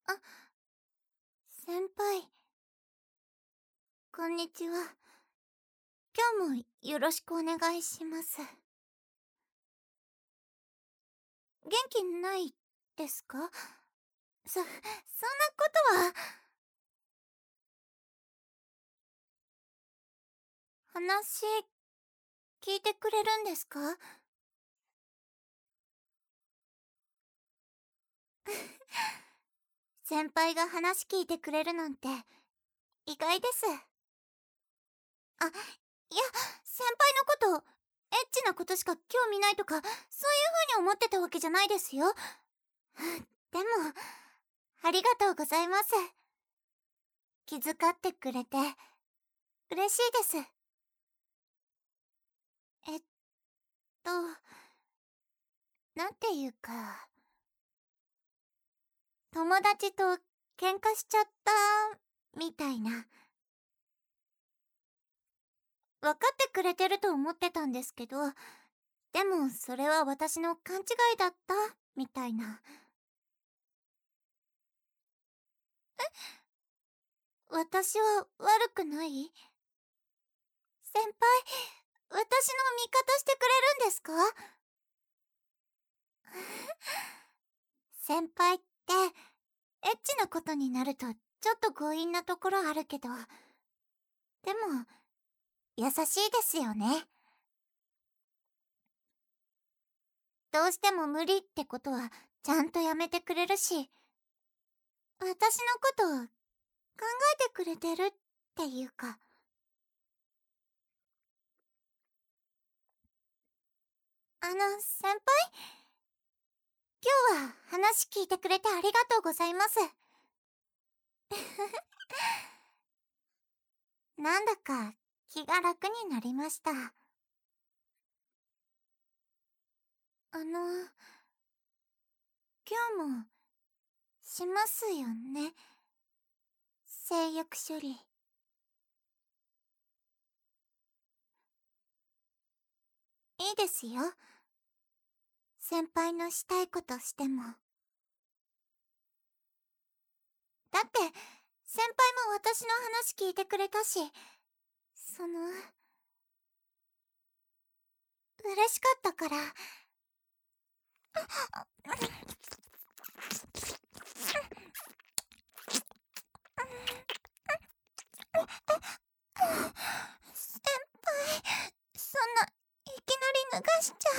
あ、先輩、こんにちは。今日もよろしくお願いします。元気ないですか？そんなことは。話、聞いてくれるんですか？先輩が話聞いてくれるなんて意外です。あ、いや、先輩のこと、エッチなことしか興味ないとか、そういう風に思ってたわけじゃないですよ。でも、ありがとうございます。気遣ってくれて、嬉しいです。えっと、なんていうか、友達と喧嘩しちゃった、みたいな。わかってくれてると思ってたんですけど、でもそれは私の勘違いだった、みたいな。私は悪くない？先輩、私の味方してくれるんですか？先輩って、エッチなことになるとちょっと強引なところあるけど、でも、優しいですよね。どうしても無理ってことはちゃんとやめてくれるし、私のことを考えてくれてるっていうか。先輩、今日は話聞いてくれてありがとうございます。なんだか気が楽になりました。今日もしますよね、性欲処理。いいですよ。先輩のしたいことしても。だって、先輩も私の話聞いてくれたし、嬉しかったから。先輩、そんないきなり脱がしちゃ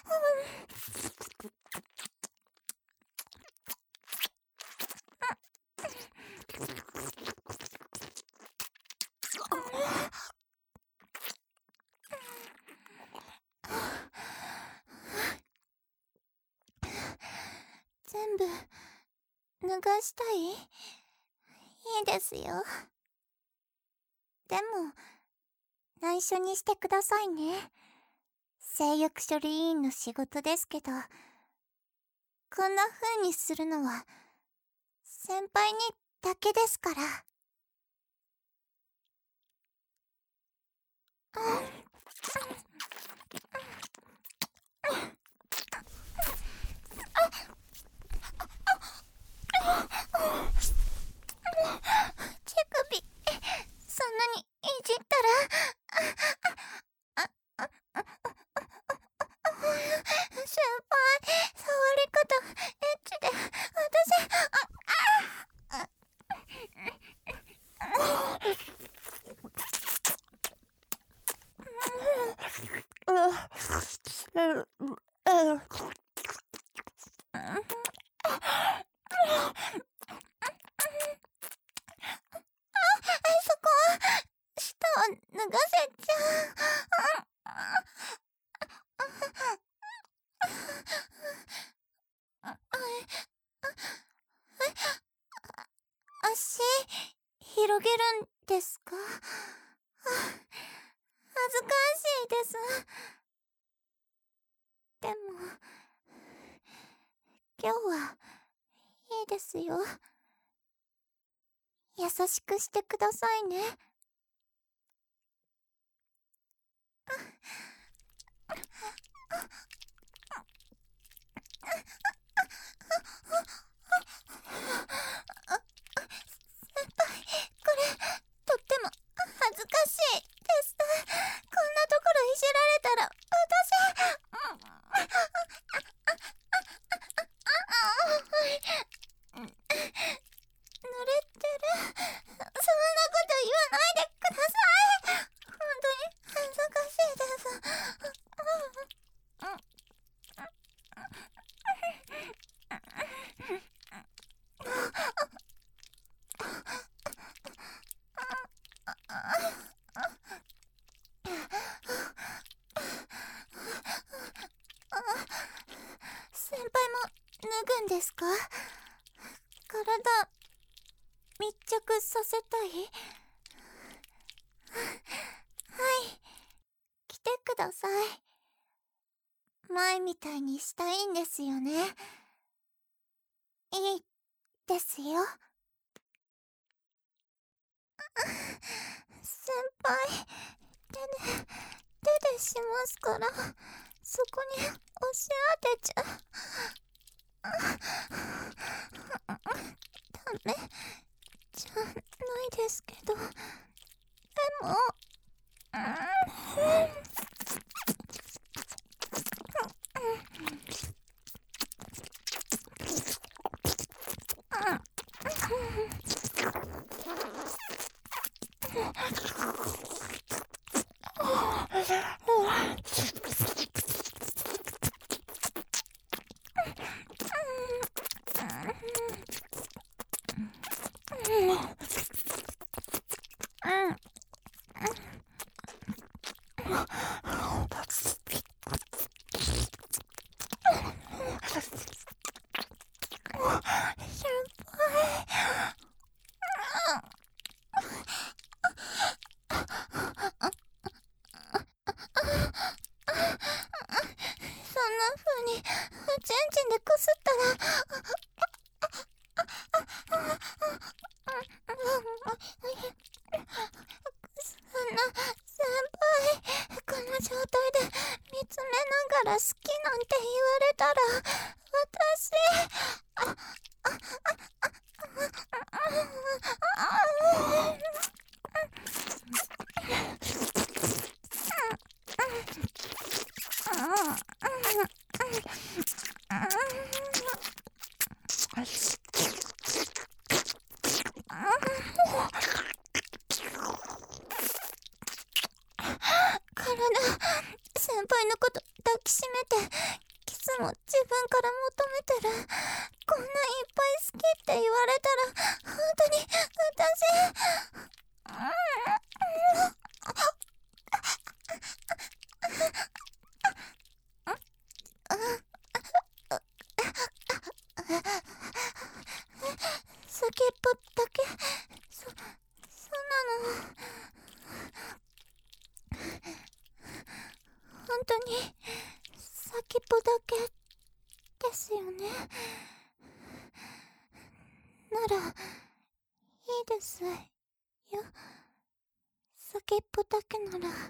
全部脱がしたい？いいですよ。でも、内緒にしてくださいね。性欲処理委員の仕事ですけど、こんな風にするのは先輩にだけですから。手首、そんなにいじったら。先輩、触り方エッチで、そこ、下を脱がせちゃ足、広げるんですか？恥ずかしいです。でも、今日はいいですよ。優しくしてくださいね。 濡れてる。そんなこと言わないでください。本当に恥ずかしいです。先輩も脱ぐんですか？体密着させたい？はい、来てください。前みたいにしたいんですよね。いいですよ。先輩、手でしますから、そこに押し当てちゃダメじゃないですけど、でもそんな風におちんちんでこすったらそんな先輩、この状態で見つめながら好きなんて言われたら私先輩のこと抱きしめてキスも自分から求めてる。こんないっぱい好きって言われたら本当に先っぽだけそうなの。本当に先っぽだけですよね。ならいいですよ。先っぽだけなら。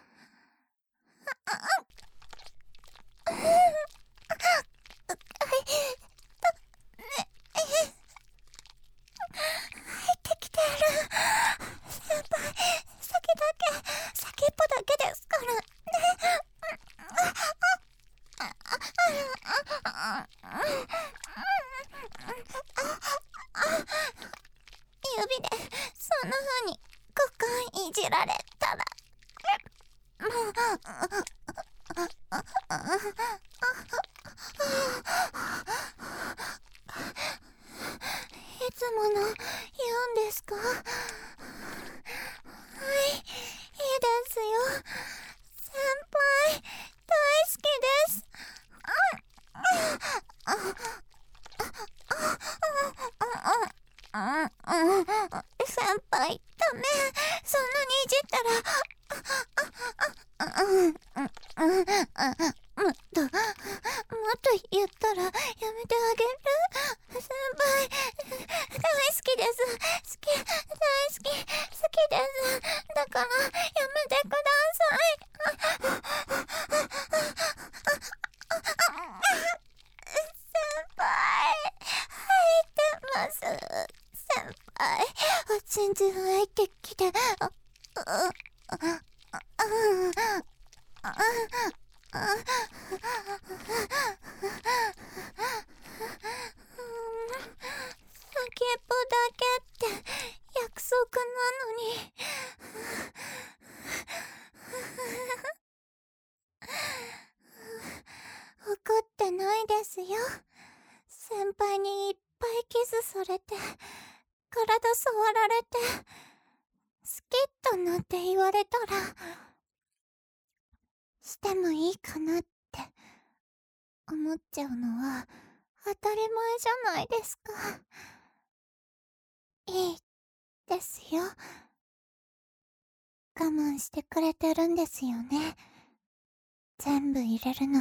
入ってきてる。先輩、先っぽだけですからね。指でそんな風に股間いじられたらいつもの言うんですか？はい、いいですよ。先輩、大好きです。先輩、ダメ。そんなにいじったらもっと言ったらやめてあげる。先輩、大好きです。大好きです。だからやめてください。先輩、入ってます。先輩、おちんちん入ってきて。 けって約束なのに。怒ってないですよ。先輩にいっぱいキスされて、体触られて、好きとなんて言われたら、してもいいかなって思っちゃうのは当たり前じゃないですか。いいですよ。我慢してくれてるんですよね。全部入れるの。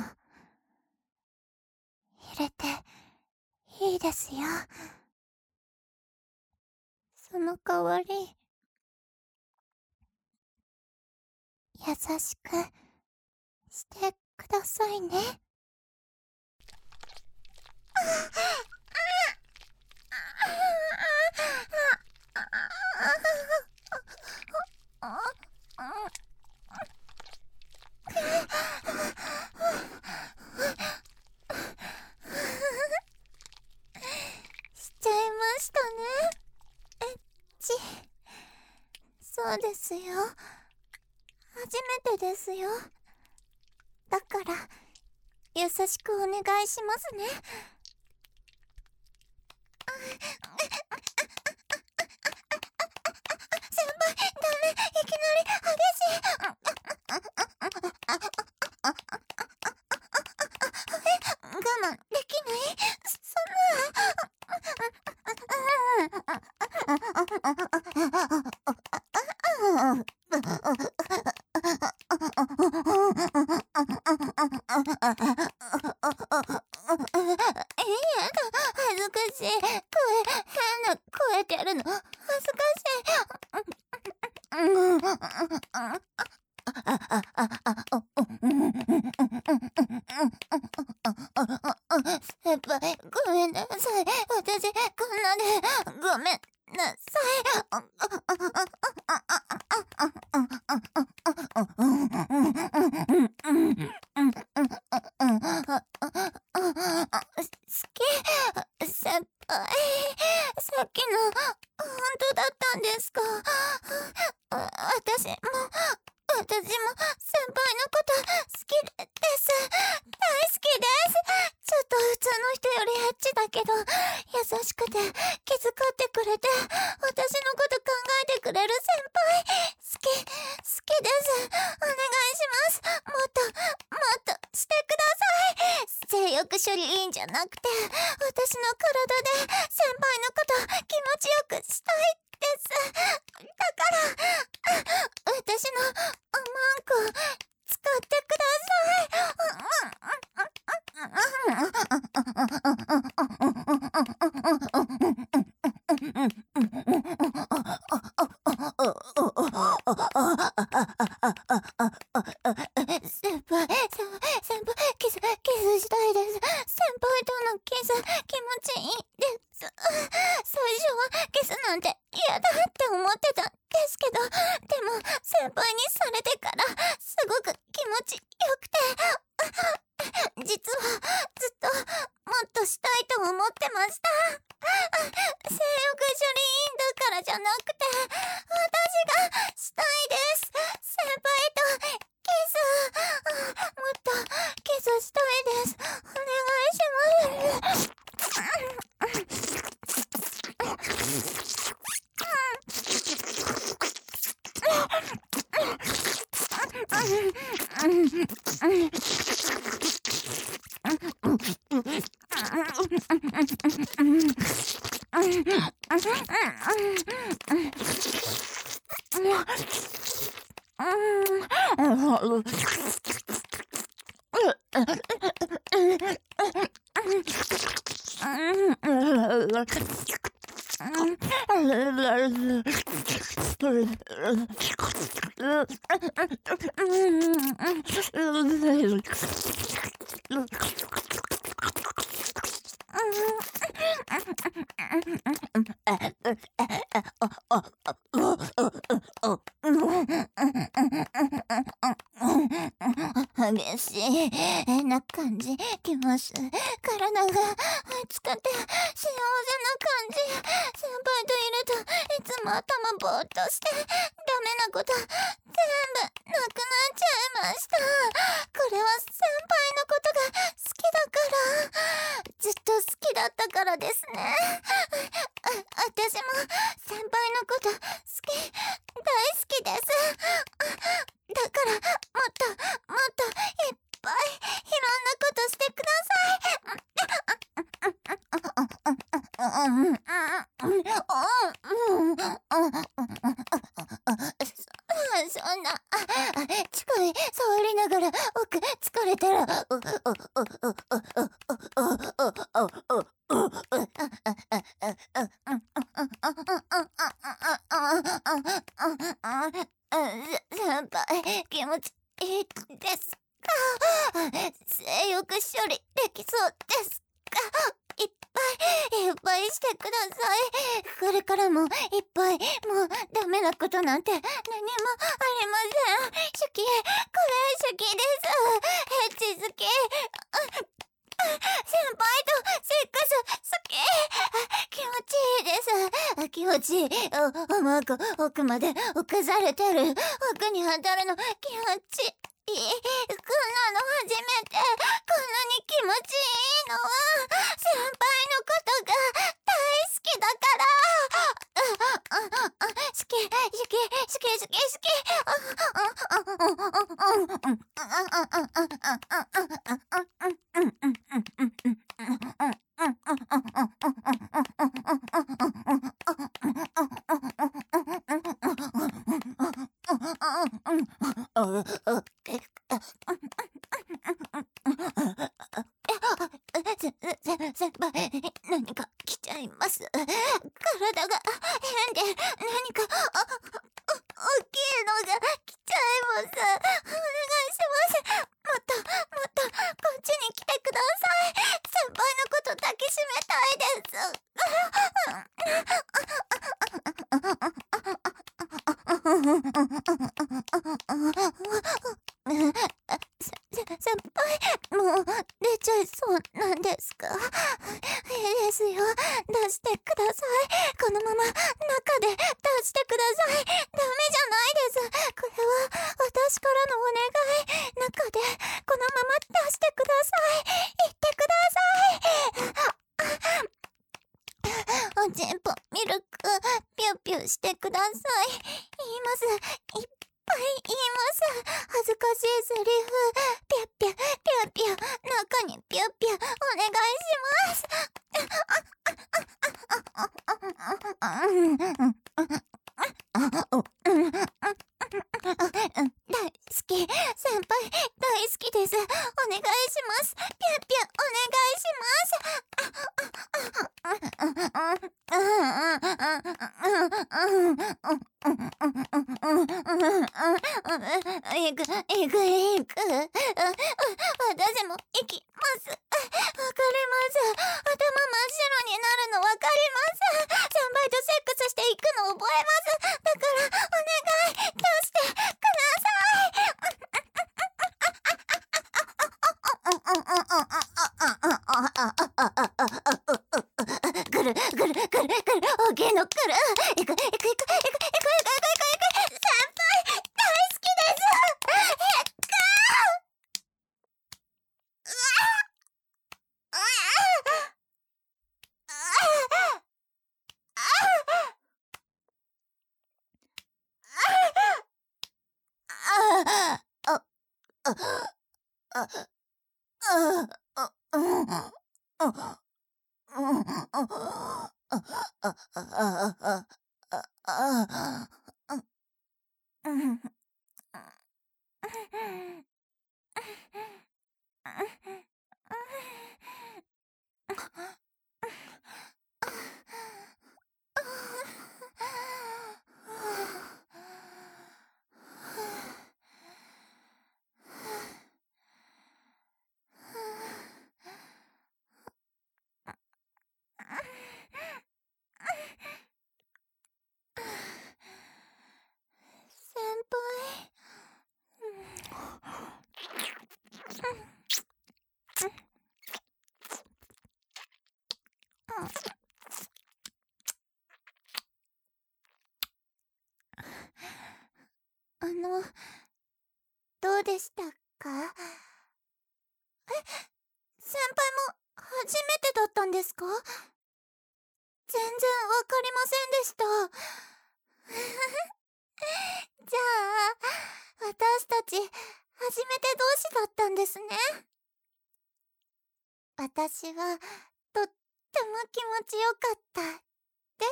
入れていいですよ。その代わり、優しくしてくださいね。しちゃいましたね。エッチ。そうですよ。初めてですよ。だから優しくお願いしますね。先輩、ダメ。いきなり激しい。我慢できない。そんやだ、恥ずかしい。変な声出るの恥ずかしい。先輩、ごめんなさい。私、こんなで、ごめんなさい。先輩、さっきの、本当だったんですか？私も、先輩のこと好きです。大好きです。ちょっと普通の人よりエッチだけど、優しくて気遣ってくれて、私のこと考えてくれる先輩、好きです。お願いします。もっとしてください。性欲処理いいんじゃなくて、私の体で先輩のこと気持ちよくしたいです。だから私のおまんこ使ってくだ先輩、キスしたいです。先輩とのキス、気持ちいいです。最初はキスなんて嫌だって思ってたんですけど、でも先輩にされてからすごく気持ちよくて、実はずっともっとしたいと思ってました。性欲処理いいんだからじゃなくて、私がしたいです。先輩とキス、もっとキスしたいです。お願いします。激しい変な感じきます。体が熱くて幸せな感じ。先輩頭ぼーっとしてダメなこと全部なくなっちゃいました。これは先輩のことが好きだから、ずっと好きだったからですね。私も先輩のこと好き、大好きです。だからもっともっといっぱいいろんなことしてください。そんな近い触りながら奥疲れたら先輩気持ちいいですか？性欲処理できそうですか？いっぱいしてください。これからもいっぱい、もうダメなことなんて何もありません。好き、これ好きです。エッチ好き。先輩とセックス好き。気持ちいいです。気持ちいい。重く奥まで浮かされてる。奥に当たるの気持ちいい。こんなの初めて。こんなに気持ちいいのは先輩のことが大好きだから。好き。先輩、何か来ちゃいます。体が変で何か大きいのが来ちゃいます。お願いします。もっとこっちに来てください。先輩のこと抱きしめたいです。先輩、もう出ちゃいそうなんですか？いいですよ、出してください。このまま中で出してください。ダメじゃないです。これは私からのお願い。中でこのまま出してください。言ってください。おちんぽミルクピュピュしてください。言います。いっぱい言います。恥ずかしいセリフ。ピュッピュピュッピュ中にピュッピュお願いします。大好き。先輩大好きです。お願いします。ピュッピュお願いします。いく。私も行きます。わかります。頭真っ白になるのわかります。先輩とセックスしていくの覚えます。だからお願い出してください。ぐる大きいの来る。行く。先輩大好きです。 うでしたか？先輩も初めてだったんですか？全然わかりませんでした。じゃあ、私たち、初めて同士だったんですね。私は、とっても気持ちよかったです。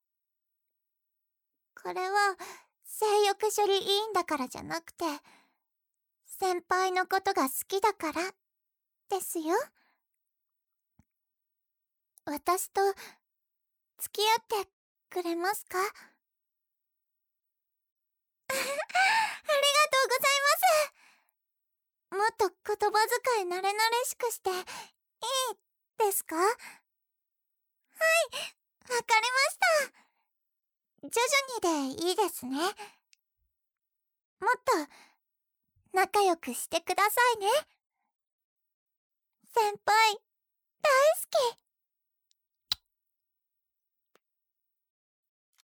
これは、性欲処理委員だからじゃなくて、先輩のことが好きだから、ですよ。私と、付き合ってくれますか？ありがとうございます。もっと言葉遣い慣れ慣れしくしていいですか？はい、わかりました。徐々にでいいですね。もっと仲良くしてくださいね。先輩、大好き。